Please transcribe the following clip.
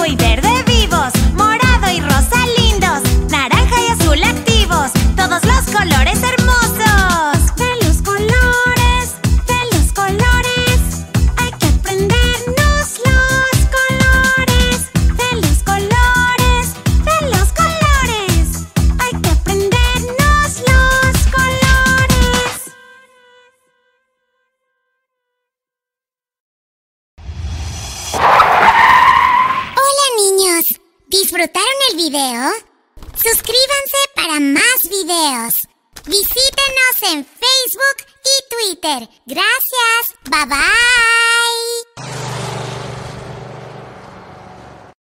rojo y verde vivos, morado y rosa lindos, naranja y azul activos, todos los colores hermosos. De los colores, hay que aprendernos los colores. De los colores, hay que aprendernos los colores. Hola niños, ¿disfrutaron el video? Suscríbanse para más videos. Visítenos en Facebook y Twitter. Gracias. Bye bye.